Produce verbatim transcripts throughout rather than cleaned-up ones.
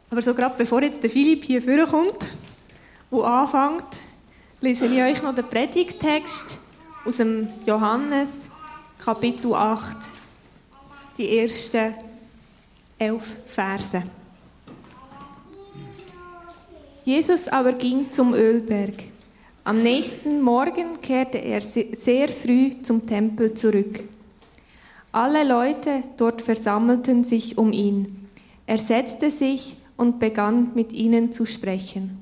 Aber so gerade bevor jetzt der Philipp hier vorkommt und anfängt, lese ich euch noch den Predigttext aus dem Johannes, Kapitel acht, die ersten elf Verse. Jesus aber ging zum Ölberg. Am nächsten Morgen kehrte er sehr früh zum Tempel zurück. Alle Leute dort versammelten sich um ihn. Er setzte sich und begann mit ihnen zu sprechen.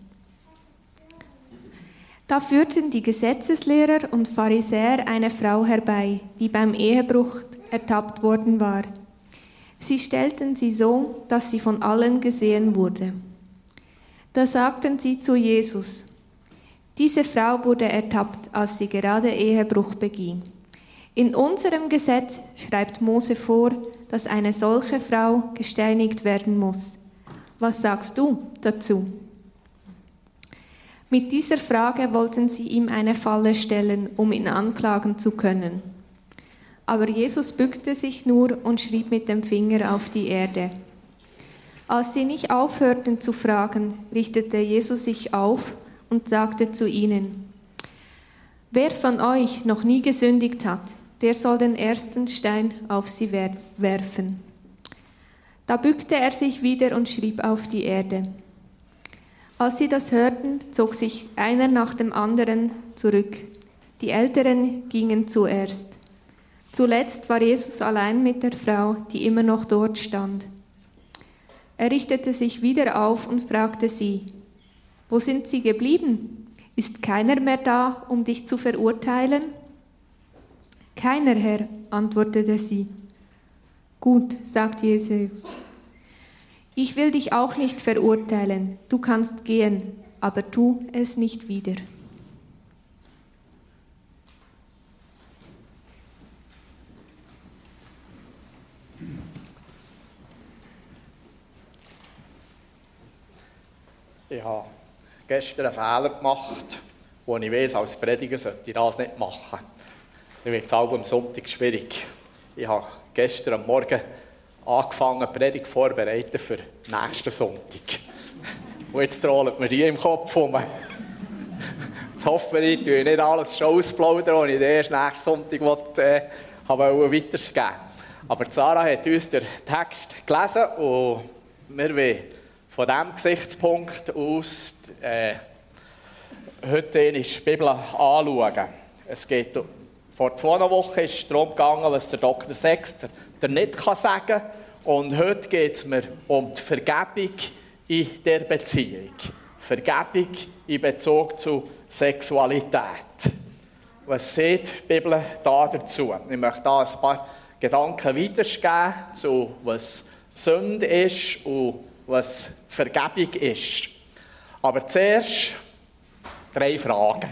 Da führten die Gesetzeslehrer und Pharisäer eine Frau herbei, die beim Ehebruch ertappt worden war. Sie stellten sie so, dass sie von allen gesehen wurde. Da sagten sie zu Jesus: Diese Frau wurde ertappt, als sie gerade Ehebruch beging. In unserem Gesetz schreibt Mose vor, dass eine solche Frau gesteinigt werden muss. Was sagst du dazu? Mit dieser Frage wollten sie ihm eine Falle stellen, um ihn anklagen zu können. Aber Jesus bückte sich nur und schrieb mit dem Finger auf die Erde. Als sie nicht aufhörten zu fragen, richtete Jesus sich auf und sagte zu ihnen: Wer von euch noch nie gesündigt hat, der soll den ersten Stein auf sie werfen. Da bückte er sich wieder und schrieb auf die Erde. Als sie das hörten, zog sich einer nach dem anderen zurück. Die Älteren gingen zuerst. Zuletzt war Jesus allein mit der Frau, die immer noch dort stand. Er richtete sich wieder auf und fragte sie: Wo sind sie geblieben? Ist keiner mehr da, um dich zu verurteilen? Keiner, Herr, antwortete sie. Gut, sagt Jesus. Ich will dich auch nicht verurteilen. Du kannst gehen, aber tu es nicht wieder. Ich habe gestern einen Fehler gemacht, wo ich weiss, als Prediger sollte ich das nicht machen. Dann wird es auch am Sonntag schwierig. Ich habe gestern am Morgen angefangen, eine Predigt vorzubereiten für nächsten Sonntag. Und jetzt rollt mir die im Kopf rum. Jetzt hoffe ich, dass ich nicht alles schon ausplaudern, was ich erst nächsten Sonntag wollte, äh, weitergeben. Aber Sarah hat uns den Text gelesen und wir wollen von diesem Gesichtspunkt aus äh, heute die Bibel anschauen. Es geht, vor zwei Wochen ist es darum gegangen, was der Doktor Sexter der nicht sagen kann. Und heute geht es mir um die Vergebung in der Beziehung. Vergebung in Bezug zu Sexualität. Was sagt die Bibel da dazu? Ich möchte da ein paar Gedanken weitergeben, zu was Sünde ist und was Vergebung ist. Aber zuerst drei Fragen,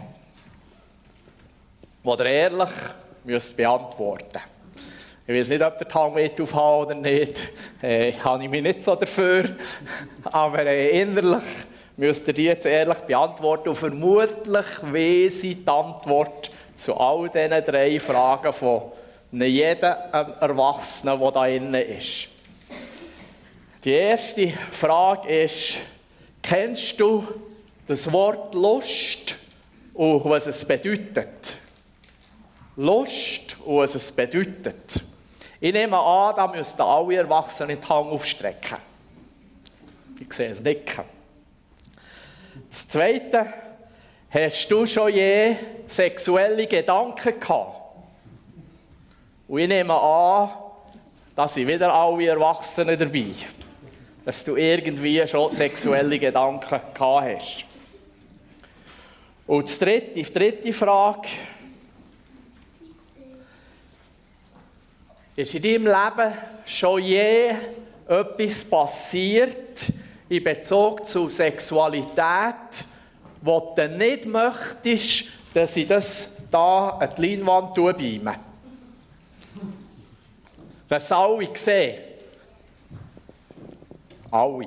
die ihr ehrlich müsst beantworten müsst. Ich weiß nicht, ob der Tang mit aufhaben oder nicht. Äh, ich habe mich nicht so dafür. Aber äh, innerlich müsst ihr die jetzt ehrlich beantworten. Und vermutlich weiss ich die Antwort zu all diesen drei Fragen von jedem Erwachsenen, der da drin ist. Die erste Frage ist: Kennst du das Wort Lust und was es bedeutet? Lust und was es bedeutet. Ich nehme an, da müssten alle Erwachsenen die Hand aufstrecken. Ich sehe es nicken. Das Zweite: Hast du schon je sexuelle Gedanken gehabt? Und ich nehme an, da sind wieder alle Erwachsenen dabei, dass du irgendwie schon sexuelle Gedanken gehabt hast. Und die dritte, die dritte Frage: Ist in deinem Leben schon je etwas passiert in Bezug zu Sexualität, wo du nicht möchtest, dass ich das da an die Leinwand beime? Dass alle sehen. Alle.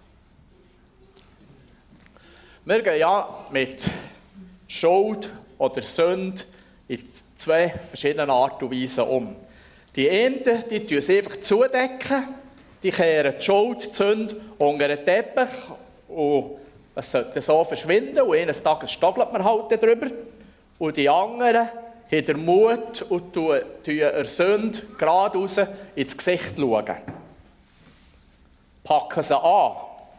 Wir gehen ja mit Schuld oder Sünde in zwei verschiedenen Arten und Weisen um. Die einen, die tun es einfach zudecken die kehren die Schuld, die Sünde unter den Teppich und es sollte so verschwinden und eines Tages stockelt man halt darüber. Und die anderen haben den Mut und tun der Sünde geradeaus ins Gesicht schauen. Packen sie an.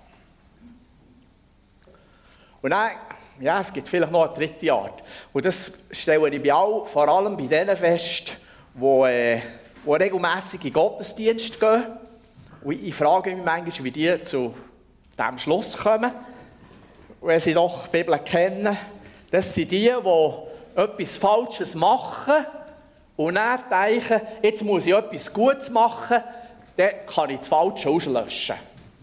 Und dann, ja, es gibt vielleicht noch eine dritte Art. Und das stelle ich bei all, vor allem bei denen fest, die, äh, die regelmässig in Gottesdienst gehen. Und ich frage mich manchmal, wie die zu diesem Schluss kommen, wenn sie doch die Bibel kennen. Das sind die, die etwas Falsches machen und dann denken, jetzt muss ich etwas Gutes machen, dann kann ich das Falsche auslöschen.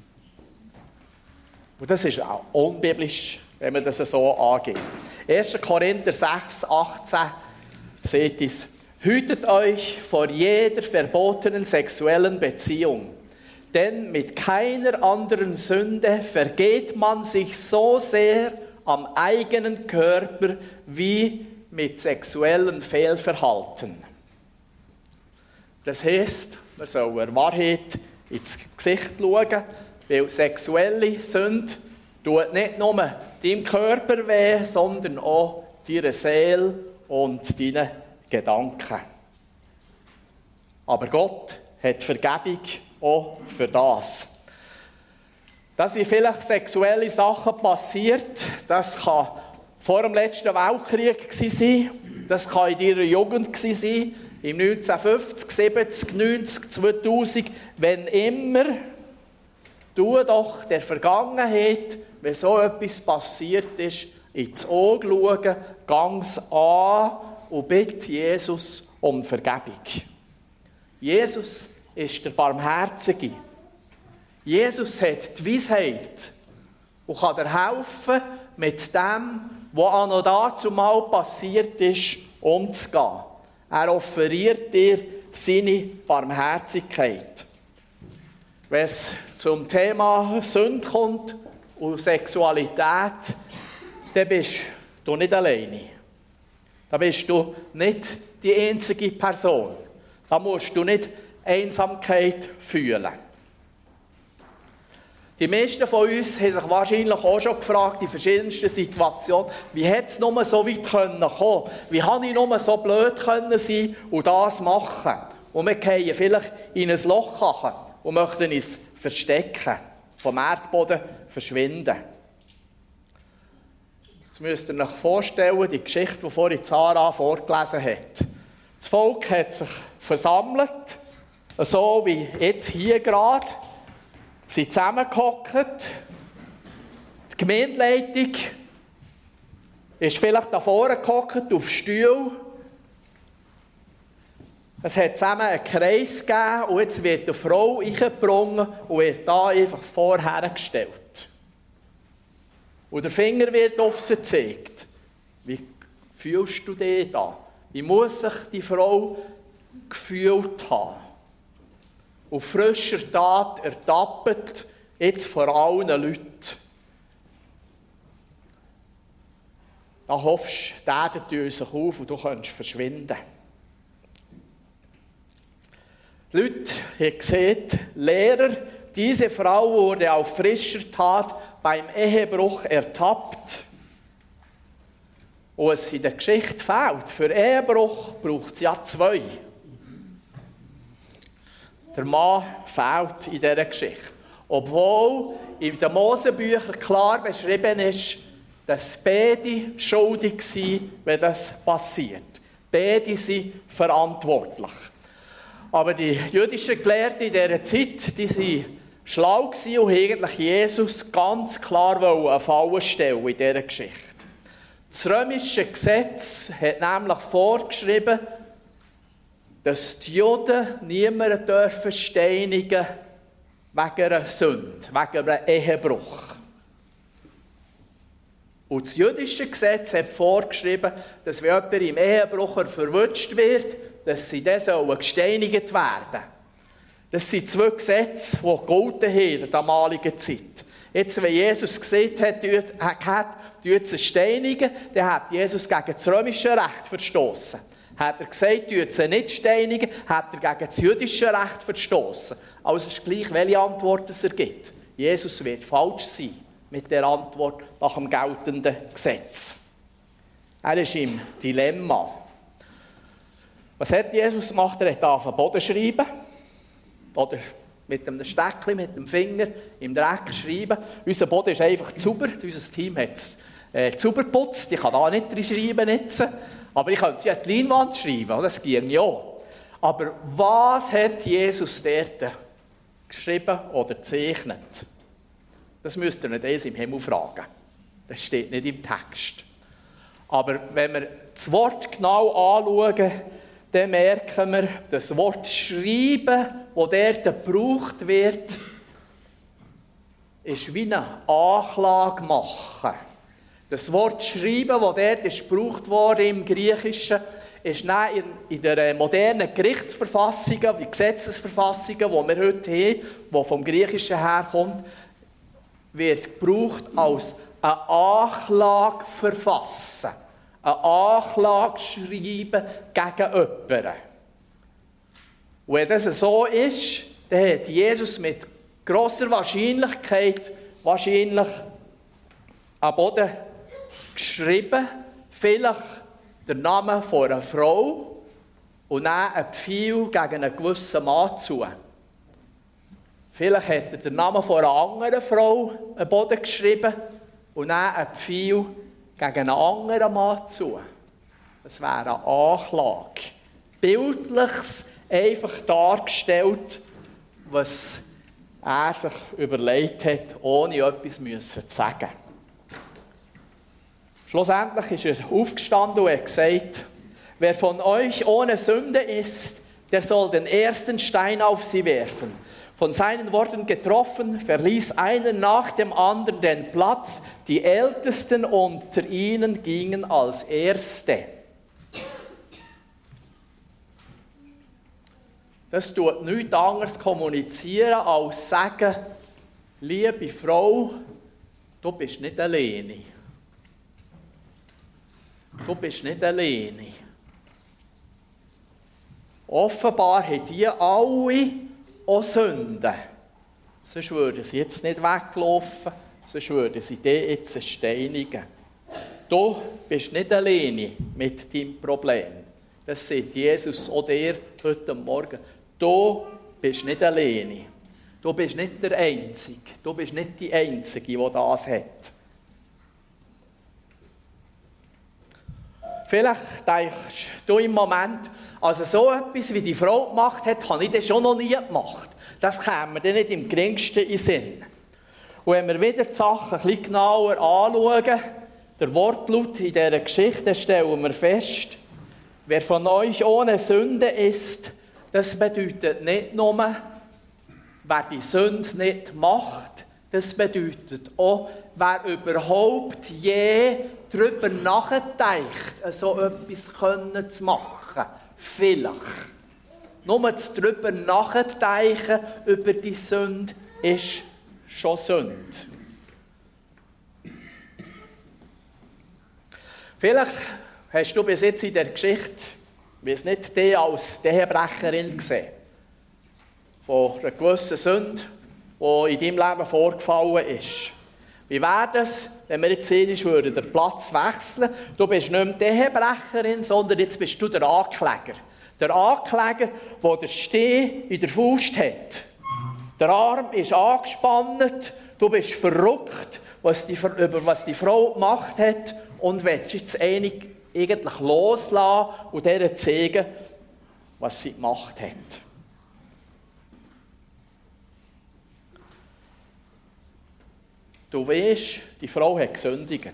Und das ist auch unbiblisch, wenn man das so angeht. erster Korinther sechs, achtzehn seht es: Hütet euch vor jeder verbotenen sexuellen Beziehung, denn mit keiner anderen Sünde vergeht man sich so sehr am eigenen Körper wie mit sexuellem Fehlverhalten. Das heisst, man soll der Wahrheit ins Gesicht schauen, weil sexuelle Sünde tut nicht nur deinem Körper weh, sondern auch deiner Seele und deinen Gedanken. Aber Gott hat Vergebung auch für das. Dass sind vielleicht sexuelle Sachen passiert, das kann vor dem letzten Weltkrieg sein, das kann in ihrer Jugend sein, im neunzehnhundertfünfzig, siebzig, neunzig, zweitausend, wenn immer, tu doch der Vergangenheit, wenn so etwas passiert ist, ins Auge schauen, ganz an und bitte Jesus um Vergebung. Jesus ist der Barmherzige. Jesus hat die Weisheit und kann dir helfen, mit dem, was auch noch dazu mal passiert ist, umzugehen. Er offeriert dir seine Barmherzigkeit. Wenn es zum Thema Sünde kommt und Sexualität, dann bist du nicht alleine. Da bist du nicht die einzige Person. Da musst du nicht Einsamkeit fühlen. Die meisten von uns haben sich wahrscheinlich auch schon gefragt, in verschiedensten Situationen, wie hätte es nur so weit kommen können? Wie habe ich nur so blöd können sein und das machen? Und wir fallen vielleicht in ein Loch rein und möchten uns verstecken, vom Erdboden verschwinden. Jetzt müsst ihr euch vorstellen, die Geschichte, die vorhin Sarah vorgelesen hat. Das Volk hat sich versammelt, so wie jetzt hier gerade. Sie sind zusammengehockt. Die Gemeindeleitung ist vielleicht da vorne gehockt, auf Stuhl. Es hat zusammen einen Kreis gegeben und jetzt wird eine Frau eingebrungen und wird da einfach vorhergestellt. Und der Finger wird auf sie gezeigt. Wie fühlst du dich da? Wie muss sich die Frau gefühlt haben? Auf frischer Tat ertappt, jetzt vor allen Leuten. Da hoffst du, der tut sich auf und du kannst verschwinden. Die Leute haben gesehen, Lehrer, diese Frau wurde auf frischer Tat beim Ehebruch ertappt. Und es in der Geschichte fehlt. Für Ehebruch braucht es ja zwei. Der Mann fehlt in dieser Geschichte. Obwohl in den Mosebüchern klar beschrieben ist, dass beide schuldig sind, wenn das passiert. Beide sind verantwortlich. Aber die jüdischen Gelehrten in dieser Zeit, die waren schlau und wollten eigentlich Jesus ganz klar eine Falle stellen in dieser Geschichte. Das römische Gesetz hat nämlich vorgeschrieben, dass die Juden niemanden dürfen steinigen wegen einer Sünde, wegen einem Ehebruch. Und das jüdische Gesetz hat vorgeschrieben, dass wenn jemand im Ehebruch verwutscht wird, dass sie dann gesteinigt werden. Das sind zwei Gesetze, die gegolten haben in der damaligen Zeit. Jetzt, wenn Jesus gesagt hat, tut sie steinigen, dann hat Jesus gegen das römische Recht verstoßen. Hat er gesagt, tut sie nicht steinigen, hat er gegen das jüdische Recht verstoßen. Also es ist gleich, welche Antwort es er gibt. Jesus wird falsch sein mit der Antwort nach dem geltenden Gesetz. Er ist im Dilemma. Was hat Jesus gemacht? Er hat auf den Boden geschrieben. Oder mit einem Steckchen, mit dem Finger im Dreck schreiben. Unser Boden ist einfach sauber. Unser Team hat es äh, sauber geputzt. Ich kann da nicht drin schreiben jetzt. Aber ich könnte sie an die Leinwand schreiben. Das ging ja. Aber was hat Jesus dort geschrieben oder gezeichnet? Das müsst ihr nicht erst im Himmel fragen. Das steht nicht im Text. Aber wenn wir das Wort genau anschauen, dann merken wir, das Wort «schreiben», das dort gebraucht wird, ist wie eine Anklage machen. Das Wort «schreiben», das dort ist gebraucht wurde im Griechischen, ist in, in der modernen Gerichtsverfassungen, wie Gesetzesverfassungen, die wir heute haben, die vom Griechischen herkommt, wird gebraucht als eine Anklage verfassen. Eine Anklage schreiben gegen jemanden. Und wenn das so ist, dann hat Jesus mit grosser Wahrscheinlichkeit wahrscheinlich am Boden geschrieben, vielleicht der Name von einer Frau und dann ein Pfeil gegen einen gewissen Mann zu. Vielleicht hat er den Namen von einer anderen Frau am Boden geschrieben und dann ein Pfeil gegen einen anderen Mann zu. Das wäre eine Anklage. Bildliches, einfach dargestellt, was er sich überlegt hat, ohne etwas zu sagen. Schlussendlich ist er aufgestanden und hat gesagt, wer von euch ohne Sünde ist, der soll den ersten Stein auf sie werfen. Von seinen Worten getroffen, verließ einer nach dem anderen den Platz. Die Ältesten unter ihnen gingen als Erste. Das tut nichts anderes kommunizieren, als sagen, liebe Frau, du bist nicht alleine. Du bist nicht alleine. Offenbar haben die alle auch Sünden. Sonst würden sie jetzt nicht weglaufen, sonst würden sie dich jetzt steinigen. Du bist nicht alleine mit deinem Problem. Das sagt Jesus auch dir heute Morgen. Du bist nicht alleine. Du bist nicht der Einzige. Du bist nicht die Einzige, die das hat. Vielleicht denkst du im Moment, also so etwas, wie die Frau gemacht hat, habe ich das schon noch nie gemacht. Das käme mir dann nicht im geringsten in den Sinn. Und wenn wir wieder die Sachen ein bisschen genauer anschauen, der Wortlaut in dieser Geschichte, stellen wir fest, wer von euch ohne Sünde ist, das bedeutet nicht nur, wer die Sünde nicht macht, das bedeutet auch, wer überhaupt je darüber nachdenkt, so etwas können zu machen. Vielleicht. Nur das darüber nachdenken über die Sünde ist schon Sünde. Vielleicht hast du bis jetzt in der Geschichte, wie es nicht die als Ehebrecherin gesehen, von einer gewissen Sünde, die in deinem Leben vorgefallen ist. Wie wäre das, wenn wir jetzt sehen, würden den Platz wechseln? Du bist nicht mehr die Ehebrecherin, sondern jetzt bist du der Ankläger. Der Ankläger, der den Steh in der Faust hat. Der Arm ist angespannt, du bist verrückt, was die, über was die Frau gemacht hat und willst jetzt einig, eigentlich loslassen und ihr zeigen, was sie gemacht hat. Du weißt, die Frau hat gesündigt.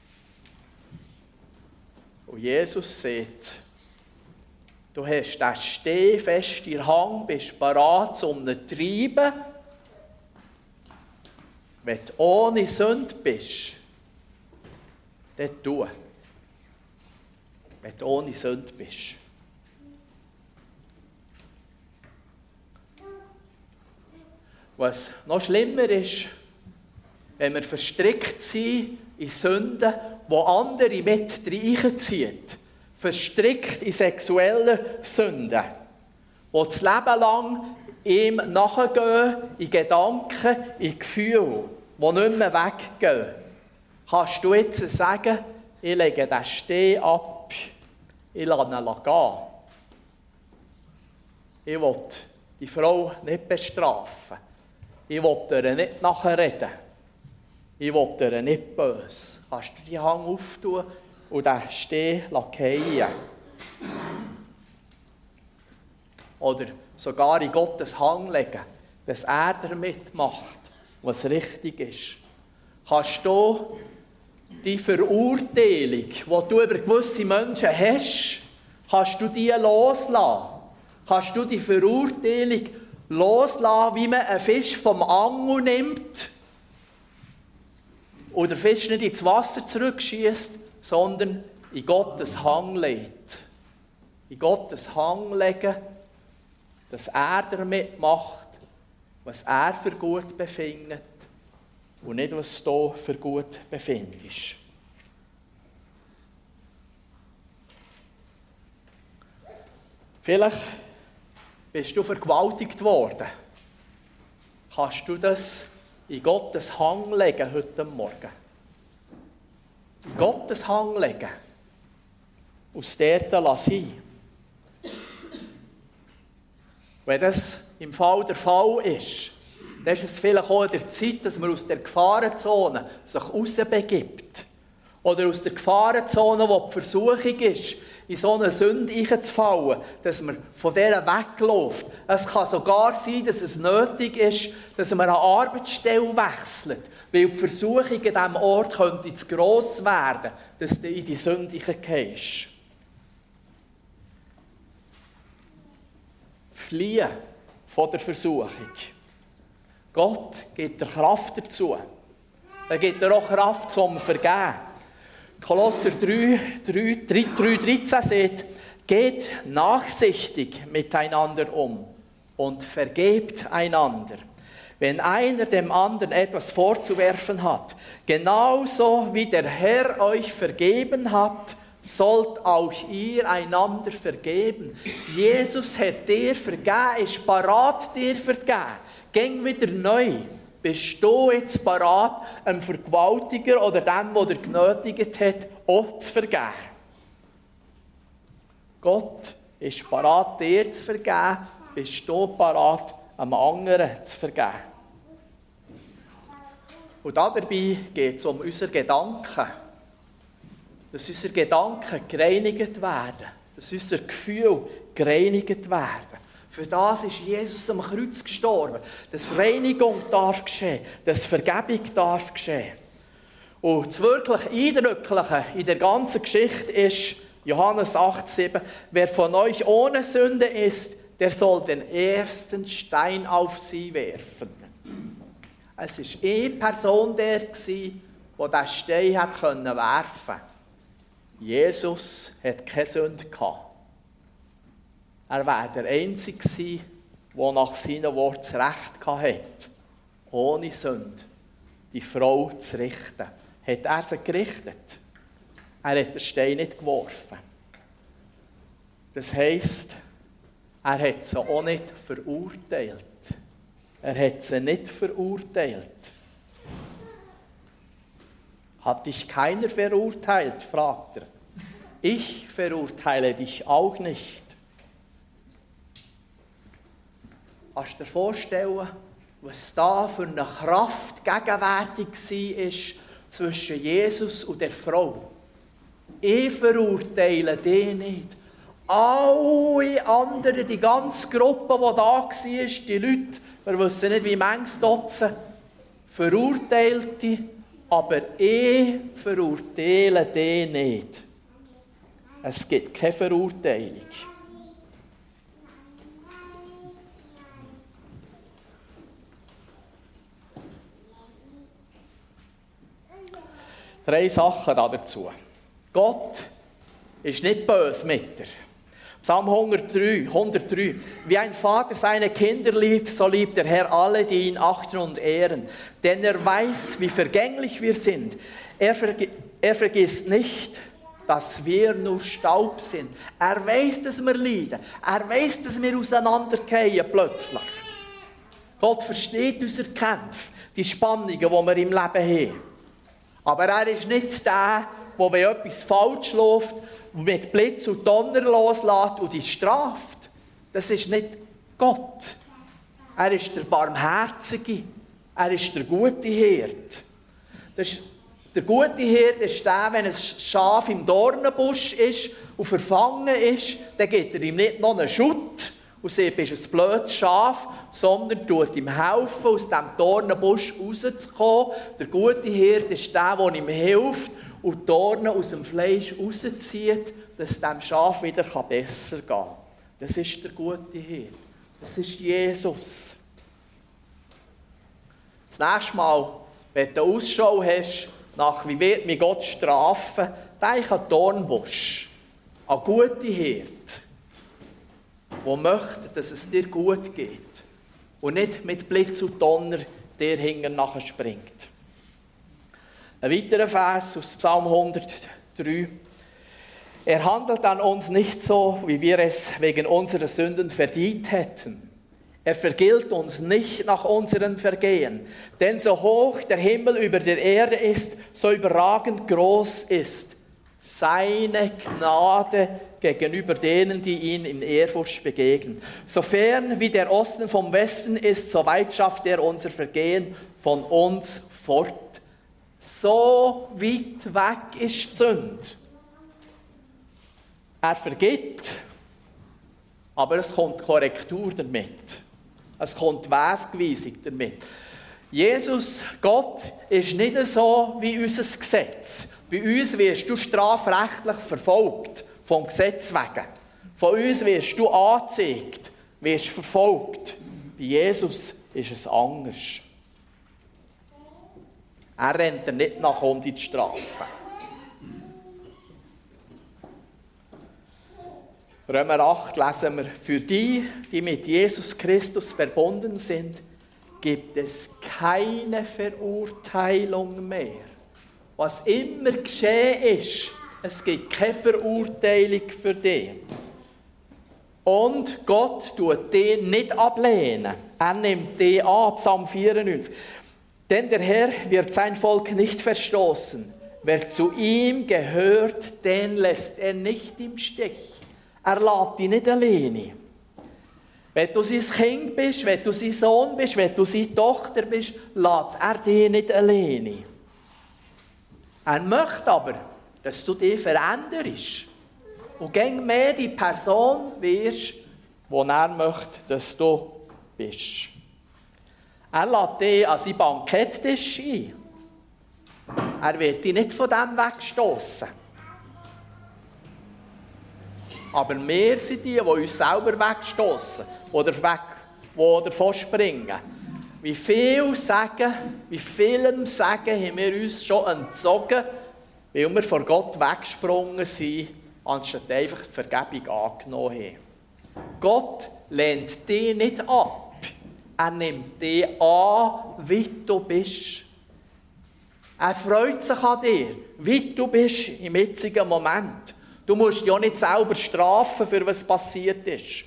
Und Jesus sagt, du hast den Steh fest in der Hand, bist bereit, um ihn zu treiben. Wenn du ohne Sünde bist, dann tu. Wenn du ohne Sünde bist. Was noch schlimmer ist, wenn wir verstrickt sind in Sünden, die andere mit reinziehen. Verstrickt in sexuellen Sünden, die das Leben lang ihm nachgehen, in Gedanken, in Gefühle, die nicht mehr weggehen. Kannst du jetzt sagen, ich lege den Stein ab, ich lasse ihn gehen. Ich will die Frau nicht bestrafen. Ich will ihr nicht nachreden. Ich will ihr nicht böse. Kannst du die Hand auftun und den Stein fallen? Oder sogar in Gottes Hand legen, dass er damit macht, was richtig ist. Kannst du die Verurteilung, die du über gewisse Menschen hast, kannst du die loslassen? Kannst du die Verurteilung loslassen, wie man einen Fisch vom Angel nimmt und der Fisch nicht ins Wasser zurückschießt, sondern in Gottes Hand legt. In Gottes Hand legen, dass er damit macht, was er für gut befindet und nicht, was du für gut befindest. Vielleicht bist du vergewaltigt worden. Kannst du das in Gottes Hand legen heute Morgen? In Gottes Hand legen. Aus dort lassen. Wenn das im Fall der Fall ist, dann ist es vielleicht auch in der Zeit, dass man aus der Gefahrenzone sich rausbegibt. Oder aus der Gefahrenzone, wo die Versuchung ist, in so eine Sünde hineinzufallen, dass man von dieser wegläuft. Es kann sogar sein, dass es nötig ist, dass man eine Arbeitsstelle wechselt, weil die Versuchung an diesem Ort könnte zu gross werden, dass du in die Sünde hineingehst. Fliehen von der Versuchung. Gott gibt dir Kraft dazu. Er gibt dir auch Kraft zum Vergeben. Kolosser drei, dreizehn sagt, geht nachsichtig miteinander um und vergebt einander. Wenn einer dem anderen etwas vorzuwerfen hat, genauso wie der Herr euch vergeben hat, sollt auch ihr einander vergeben. Jesus hat dir vergeben, ist parat dir vergeben. Geh wieder neu. Bist du jetzt parat, einem Vergewaltiger oder dem, der dir genötigt hat, auch zu vergeben? Gott ist parat, dir zu vergeben. Bist du parat, einem anderen zu vergeben? Und dabei geht es um unsere Gedanken. Dass unsere Gedanken gereinigt werden. Dass unsere Gefühle gereinigt werden. Für das ist Jesus am Kreuz gestorben. Dass Reinigung darf geschehen. Dass Vergebung darf geschehen. Und das wirklich Eindrückliche in der ganzen Geschichte ist Johannes acht, sieben. Wer von euch ohne Sünde ist, der soll den ersten Stein auf sie werfen. Es war eine Person der, die diesen Stein werfen konnte. Jesus hatte keine Sünde gehabt. Er war der Einzige, der nach seinem Wort das Recht hatte, ohne Sünde die Frau zu richten. Hat er sie gerichtet? Er hat den Stein nicht geworfen. Das heisst, er hat sie auch nicht verurteilt. Er hat sie nicht verurteilt. Hat dich keiner verurteilt, fragt er. Ich verurteile dich auch nicht. Kannst du dir vorstellen, was da für eine Kraft gegenwärtig war zwischen Jesus und der Frau? Ich verurteile dich nicht. Alle anderen, die ganze Gruppe, die da war, die Leute, wir wissen nicht, wie manches Dutzend, verurteilte, aber ich verurteile dich nicht. Es gibt keine Verurteilung. Drei Sachen dazu. Gott ist nicht böse mit dir. Psalm hundertdrei, hundertdrei. Wie ein Vater seine Kinder liebt, so liebt der Herr alle, die ihn achten und ehren. Denn er weiß, wie vergänglich wir sind. Er, vergi- er vergisst nicht, dass wir nur Staub sind. Er weiß, dass wir leiden. Er weiß, dass wir auseinandergehen plötzlich. Gott versteht unsere Kämpfe, die Spannungen, die wir im Leben haben. Aber er ist nicht der, der, wenn etwas falsch läuft, mit Blitz und Donner loslässt und die straft. Das ist nicht Gott. Er ist der Barmherzige. Er ist der gute Hirt. Das ist, der gute Hirt ist der, wenn ein Schaf im Dornenbusch ist und verfangen ist, dann gibt er ihm nicht noch einen Schutt und sagt, bist ein blödes Schaf, sondern tut ihm helfen, aus diesem Dornenbusch rauszukommen. Der gute Hirt ist der, der ihm hilft und die Dornen aus dem Fleisch rauszieht, dass es dem Schaf wieder besser gehen kann. Das ist der gute Hirt. Das ist Jesus. Das nächste Mal, wenn du Ausschau hast, nach wie wird mich Gott strafen, denk an Dornbusch, an gute Hirt, der möchte, dass es dir gut geht und nicht mit Blitz und Donner dir hinten nachher springt. Ein weiterer Vers aus Psalm hundertdrei. Er handelt an uns nicht so, wie wir es wegen unserer Sünden verdient hätten. Er vergilt uns nicht nach unseren Vergehen. Denn so hoch der Himmel über der Erde ist, so überragend groß ist seine Gnade gegenüber denen, die ihn in Ehrfurcht begegnen. So fern wie der Osten vom Westen ist, so weit schafft er unser Vergehen von uns fort. So weit weg ist die Sünde. Er vergibt, aber es kommt Korrektur damit. Es kommt Wegweisung damit. Jesus, Gott, ist nicht so wie unser Gesetz. Bei uns wirst du strafrechtlich verfolgt, vom Gesetz wegen. Von uns wirst du angezeigt, wirst verfolgt. Bei Jesus ist es anders. Er rennt dir nicht nach um die Strafe. Römer acht lesen wir, für die, die mit Jesus Christus verbunden sind, gibt es keine Verurteilung mehr. Was immer geschehen ist, es gibt keine Verurteilung für dich. Und Gott tut den nicht ablehnen. Er nimmt den an, Psalm vierundneunzig. Denn der Herr wird sein Volk nicht verstoßen. Wer zu ihm gehört, den lässt er nicht im Stich. Er lässt dich nicht alleine. Wenn du sein Kind bist, wenn du sein Sohn bist, wenn du seine Tochter bist, lässt er dich nicht alleine. Er möchte aber, dass du dich veränderst und gäng mehr die Person wirst, die er möchte, dass du bist. Er lässt dich an seinen Banketttisch ein. Er wird dich nicht von dem wegstoßen. Aber wir sind die, die uns selber wegstoßen oder weg, die davon springen. Wie viel Sagen, wie vielem Sagen haben wir uns schon entzogen, weil wir vor Gott weggesprungen sind, anstatt einfach die Vergebung angenommen haben. Gott lehnt dich nicht ab. Er nimmt dich an, wie du bist. Er freut sich an dir, wie du bist im jetzigen Moment. Du musst dich ja nicht selber strafen, für was passiert ist.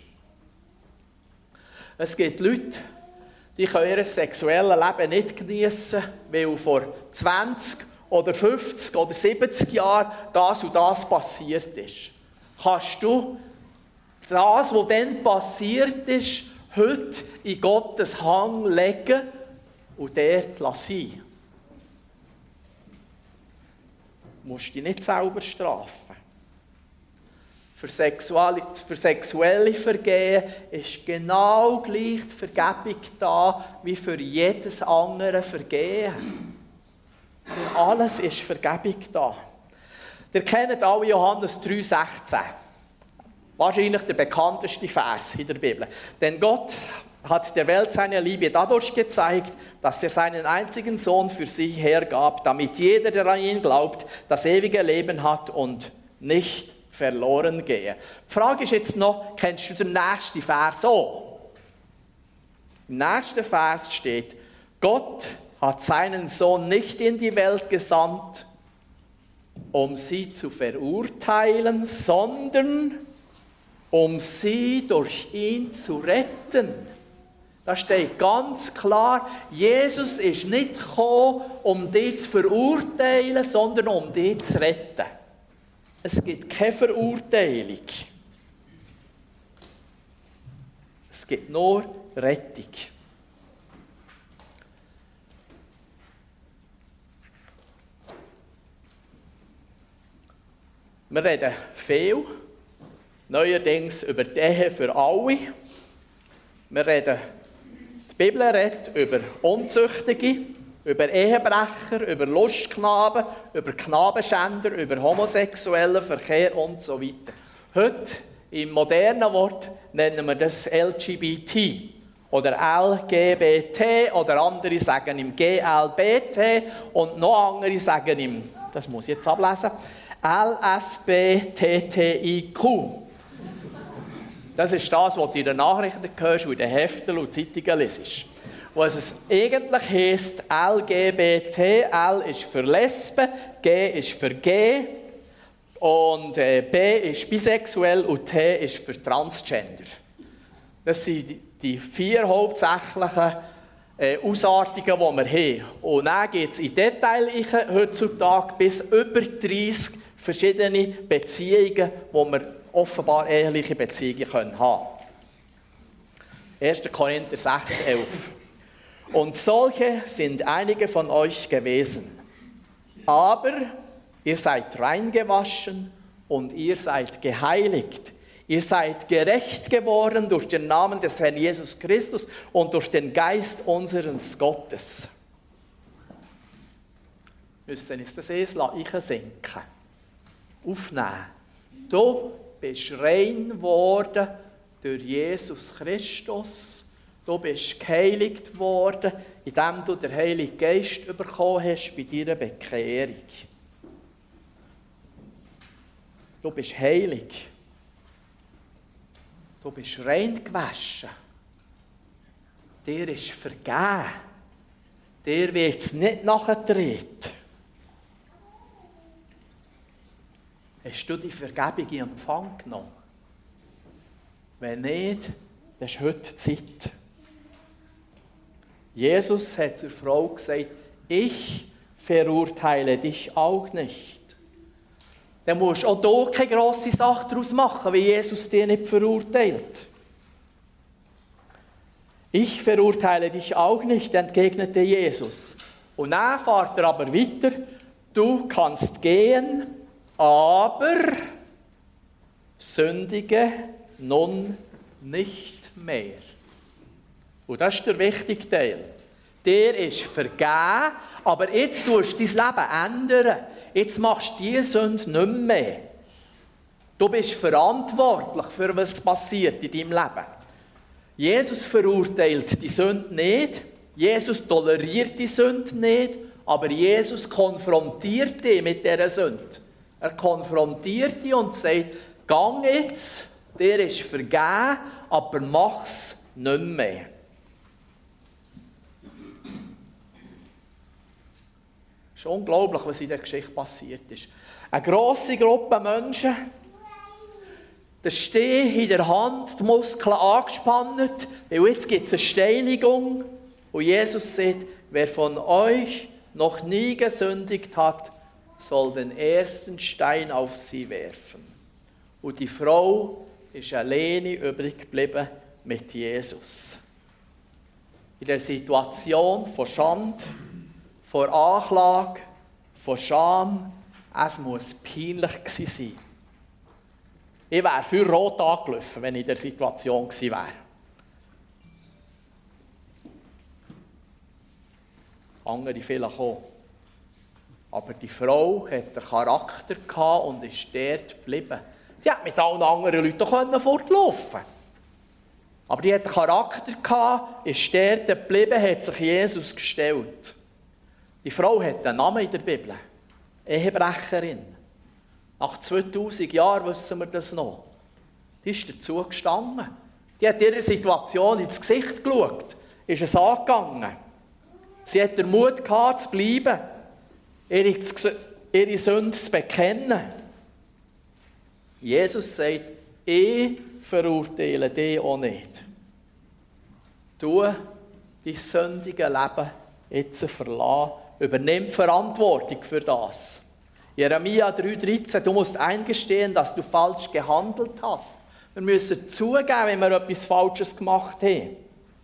Es gibt Leute, die können ihr sexuelles Leben nicht genießen, weil vor zwanzig oder fünfzig oder siebzig Jahren das und das passiert ist. Kannst du das, was dann passiert ist, heute in Gottes Hand legen und dort lassen? Du musst dich nicht selber strafen. Für sexuelle, für sexuelle Vergehen ist genau gleich die Vergebung da wie für jedes andere Vergehen. Für alles ist Vergebung da. Ihr kennt alle Johannes drei sechzehn. Wahrscheinlich der bekannteste Vers in der Bibel. Denn Gott hat der Welt seine Liebe dadurch gezeigt, dass er seinen einzigen Sohn für sie hergab, damit jeder, der an ihn glaubt, das ewige Leben hat und nicht verloren gehe. Die Frage ist jetzt noch, kennst du den nächsten Vers auch? Im nächsten Vers steht, Gott hat seinen Sohn nicht in die Welt gesandt, um sie zu verurteilen, sondern um sie durch ihn zu retten. Da steht ganz klar, Jesus ist nicht gekommen, um dich zu verurteilen, sondern um dich zu retten. Es gibt keine Verurteilung. Es gibt nur Rettung. Wir reden viel, neuerdings über die Ehe für alle. Wir reden, die Bibel redet über Unzüchtige, über Ehebrecher, über Lustknaben, über Knabenschänder, über homosexuellen Verkehr und so weiter. Heute, im modernen Wort, nennen wir das L G B T oder L G B T oder andere sagen im G L B T und noch andere sagen im, das muss ich jetzt ablesen, L S B T T I Q. Das ist das, was du in den Nachrichten hörst, in den Heften und Zeitungen liest. Was es eigentlich heisst, L G B T, L ist für Lesben, G ist für G und äh, B ist bisexuell und T ist für Transgender. Das sind die, die vier hauptsächlichen äh, Ausartungen, die wir haben. Und dann geht es in Detail heutzutage bis über dreissig verschiedene Beziehungen, wo wir offenbar eheliche Beziehungen haben können. erster Korinther sechs, elf. Und solche sind einige von euch gewesen. Aber ihr seid reingewaschen und ihr seid geheiligt. Ihr seid gerecht geworden durch den Namen des Herrn Jesus Christus und durch den Geist unseres Gottes. Müssen uns das Esel einsinken. Aufnehmen. Du bist rein geworden durch Jesus Christus. Du bist geheiligt worden, indem du den Heiligen Geist bekommen hast bei deiner Bekehrung. Du bist heilig. Du bist rein gewaschen. Dir ist vergeben. Dir wird es nicht nachgetreten. Hast du die Vergebung in Empfang genommen? Wenn nicht, dann ist heute Zeit. Jesus hat zur Frau gesagt, ich verurteile dich auch nicht. Dann musst auch du keine grosse Sache daraus machen, wie Jesus dich nicht verurteilt. Ich verurteile dich auch nicht, entgegnete Jesus. Und dann fährt er aber weiter, du kannst gehen, aber sündige nun nicht mehr. Und das ist der wichtige Teil. Dir ist vergeben, aber jetzt tust du dein Leben ändern. Jetzt machst du diese Sünde nicht mehr. Du bist verantwortlich für was passiert in deinem Leben. Jesus verurteilt die Sünde nicht. Jesus toleriert die Sünde nicht. Aber Jesus konfrontiert dich mit dieser Sünde. Er konfrontiert dich und sagt, gang jetzt, dir ist vergeben, aber mach es nicht mehr. Es ist unglaublich, was in der Geschichte passiert ist. Eine grosse Gruppe Menschen, der Steh in der Hand, die Muskeln angespannt, weil jetzt gibt es eine Steinigung. Und Jesus sagt, wer von euch noch nie gesündigt hat, soll den ersten Stein auf sie werfen. Und die Frau ist alleine übrig geblieben mit Jesus. In der Situation von Schande, von Anklage, von Scham, es muss peinlich gewesen sein. Ich wäre für rot angelaufen, wenn ich in der Situation gewesen wäre. Andere vielleicht auch. Aber die Frau hat den Charakter gehabt und ist dort geblieben. Sie hätte mit allen anderen Leuten fortlaufen können. Aber die hat den Charakter gehabt, ist dort geblieben, hat sich Jesus gestellt. Die Frau hat einen Namen in der Bibel. Ehebrecherin. Nach zweitausend Jahren wissen wir das noch. Die ist dazu gestanden. Die hat ihrer Situation ins Gesicht geschaut. Ist es angegangen. Sie hat den Mut gehabt, zu bleiben. Ihre, ihre Sünde zu bekennen. Jesus sagt, ich verurteile dich auch nicht. du dein sündige Leben jetzt verlassen. Übernimm Verantwortung für das. Jeremia drei dreizehn, du musst eingestehen, dass du falsch gehandelt hast. Wir müssen zugeben, wenn wir etwas Falsches gemacht haben.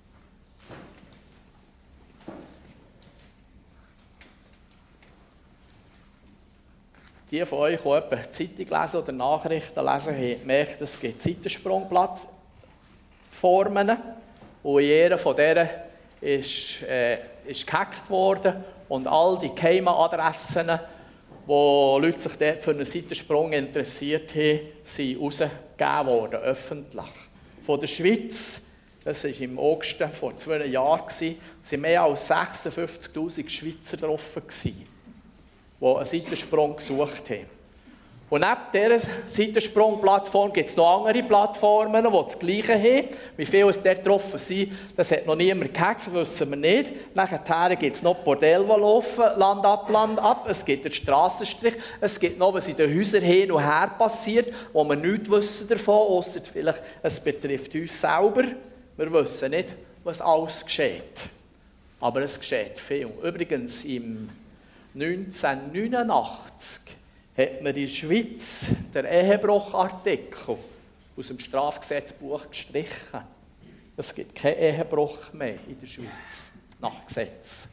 Die von euch, die etwa die Zeitung lesen oder Nachrichten lesen, haben gemerkt, es gibt Seitensprungplattformen. Und jeder von denen ist, äh, ist gehackt worden. Und all die geheimen Adressen, wo Leute sich dort für einen Seitensprung interessiert haben, sind rausgegeben worden, öffentlich. Von der Schweiz, das war im August vor zwei Jahren, waren mehr als sechsundfünfzigtausend Schweizer drauf, die einen Seitensprung gesucht haben. Und neben dieser Seitensprung-Plattform gibt es noch andere Plattformen, die das Gleiche haben. Wie viele es dort drauf sind, das hat noch niemand gehackt, wissen wir nicht. Nachher gibt es noch Bordelle, die laufen, Land ab, Land ab. Es gibt den Strassenstrich. Es gibt noch, was in den Häusern hin und her passiert, wo wir nichts wissen davon, ausser vielleicht, es betrifft uns selber. Wir wissen nicht, was alles geschieht. Aber es geschieht viel. Übrigens, im neunzehnhundertneunundachtzig hat man in der Schweiz den Ehebruchartikel aus dem Strafgesetzbuch gestrichen. Es gibt keinen Ehebruch mehr in der Schweiz nach Gesetz.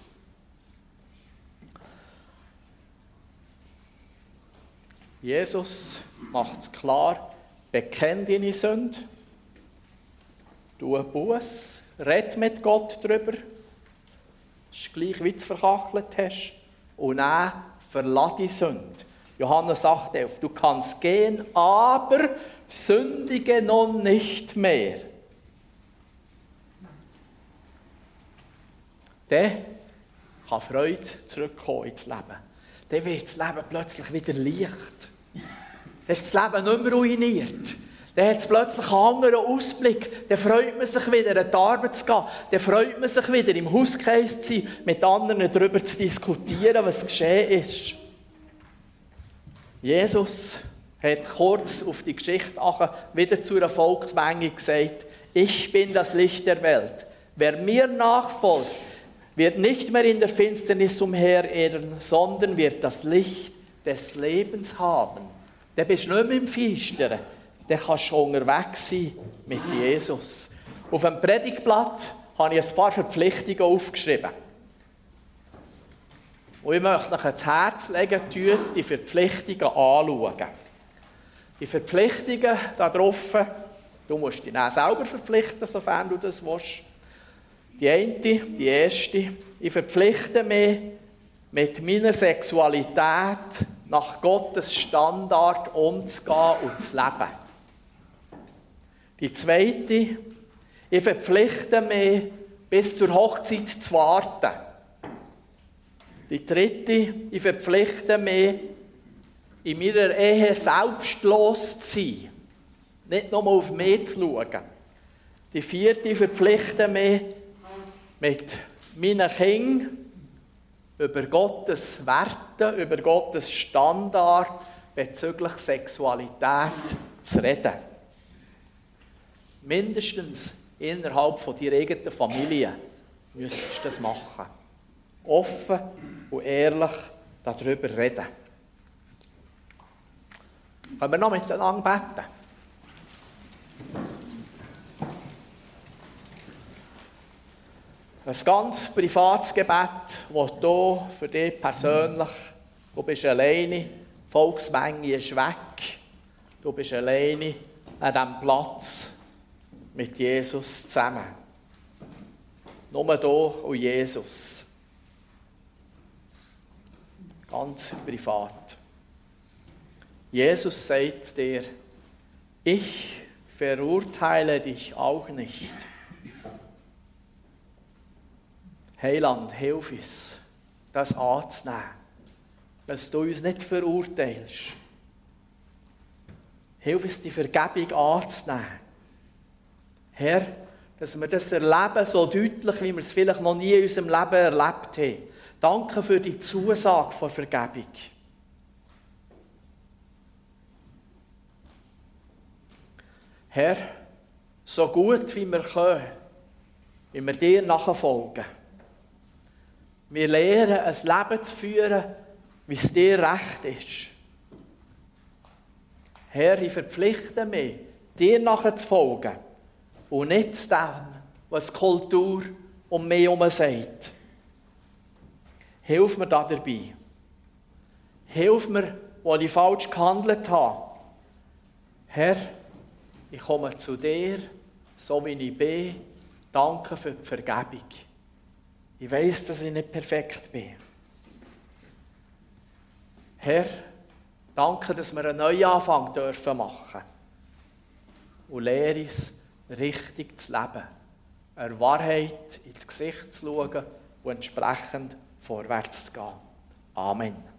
Jesus macht es klar, bekenn deine Sünde, tu Buß, red mit Gott darüber, ist gleich wie du es verkachelt hast, und dann verlass die Sünde. Johannes acht elf, du kannst gehen, aber sündige noch nicht mehr. Dann kann Freude zurückkommen ins Leben. Dann wird das Leben plötzlich wieder leicht. Dann ist das Leben nicht mehr ruiniert. Dann hat es plötzlich einen anderen Ausblick. Dann freut man sich wieder, an die Arbeit zu gehen. Dann freut man sich wieder, im Hauskreis zu sein, mit anderen darüber zu diskutieren, was geschehen ist. Jesus hat kurz auf die Geschichte achten, wieder zu einer Volksmenge gesagt, ich bin das Licht der Welt. Wer mir nachfolgt, wird nicht mehr in der Finsternis umherirren, sondern wird das Licht des Lebens haben. Dann bist du nicht mehr im Finstern, dann kannst du unterwegs sein mit Jesus. Auf dem Predigtblatt habe ich ein paar Verpflichtungen aufgeschrieben. Und ich möchte euch ans Herz legen, die Verpflichtungen anschauen. Die Verpflichtungen da drauf, du musst dich dann selber verpflichten, sofern du das willst. Die eine, die erste, ich verpflichte mich, mit meiner Sexualität nach Gottes Standard umzugehen und zu leben. Die zweite, ich verpflichte mich, bis zur Hochzeit zu warten. Die dritte, ich verpflichte mich, in meiner Ehe selbstlos zu sein. Nicht nur auf mich zu schauen. Die vierte, ich verpflichte mich, mit meinen Kindern über Gottes Werte, über Gottes Standard bezüglich Sexualität zu reden. Mindestens innerhalb von deiner eigenen Familie müsstest du das machen. Offen und ehrlich darüber reden. Können wir noch miteinander beten? Ein ganz privates Gebet, das du für dich persönlich, du bist alleine, die Volksmenge ist weg, du bist alleine an diesem Platz mit Jesus zusammen. Nur du und Jesus. Ganz privat. Jesus sagt dir, ich verurteile dich auch nicht. Heiland, hilf uns, das anzunehmen, dass du uns nicht verurteilst. Hilf uns, die Vergebung anzunehmen. Herr, dass wir das erleben, so deutlich, wie wir es vielleicht noch nie in unserem Leben erlebt haben. Danke für die Zusage von Vergebung. Herr, so gut wie wir können, wie wir dir nachfolgen. Wir lernen, ein Leben zu führen, wie es dir recht ist. Herr, ich verpflichte mich, dir nachzufolgen und nicht zu dem, was die Kultur um mich herum sagt. Hilf mir da dabei. Hilf mir, wo ich falsch gehandelt habe. Herr, ich komme zu dir, so wie ich bin. Danke für die Vergebung. Ich weiss, dass ich nicht perfekt bin. Herr, danke, dass wir einen Neuanfang dürfen machen. Und lehre uns, richtig zu leben. Der Wahrheit ins Gesicht zu schauen und entsprechend vorwärts zu gehen. Amen.